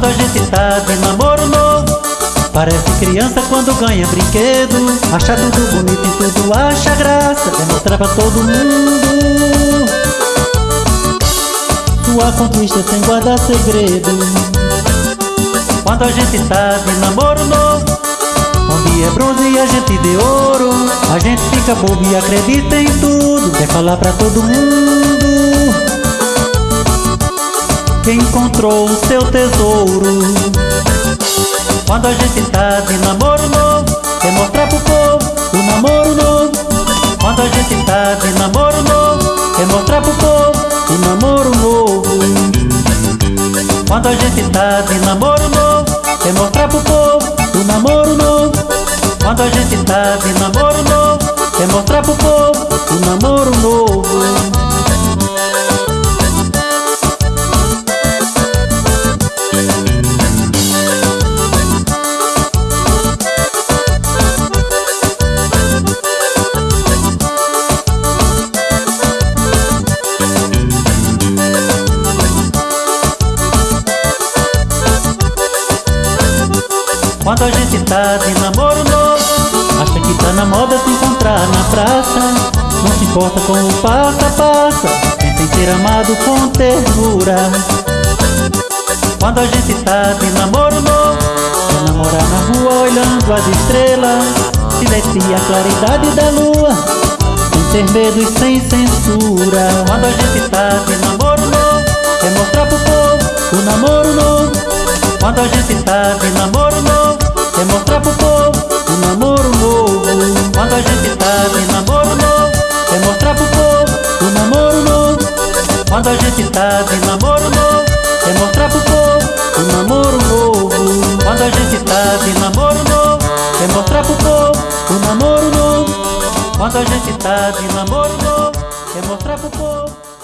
Quando a gente tá de namoro novo, parece criança quando ganha brinquedo. Acha tudo bonito e tudo acha graça, é mostrar pra todo mundo sua conquista sem guardar segredo. Quando a gente tá de namoro novo, onde é bronze e a gente de ouro, a gente fica bobo e acredita em tudo, quer falar pra todo mundo que encontrou o seu tesouro. Quando a gente tá de namoro novo, quer mostrar pro povo o namoro novo. Quando a gente tá de namoro novo, quer mostrar pro povo o namoro novo. Quando a gente tá de namoro novo, quer mostrar pro povo o namoro novo. Quando a gente tá de namoro novo, quer mostrar pro povo o namoro novo. Quando a gente tá de namoro novo, acha que tá na moda se encontrar na praça. Não se importa com o passa-passa, pensa em ser amado com ternura. Quando a gente tá de namoro novo, quer namorar na rua olhando as estrelas, se desce a claridade da lua, sem ter medo e sem censura. Quando a gente tá de namoro novo, quer mostrar pro povo o namoro novo. Quando a gente tá de namoro novo, quer mostrar pro povo o namoro novo. Quando a gente tá de namoro novo, quer mostrar pro povo o namoro novo. Quando a gente tá de namoro novo, quer mostrar pro povo o namoro novo. Quando a gente tá de namoro novo, quer mostrar pro povo o namoro novo. Quando a gente tá de namoro novo, quer mostrar pro povo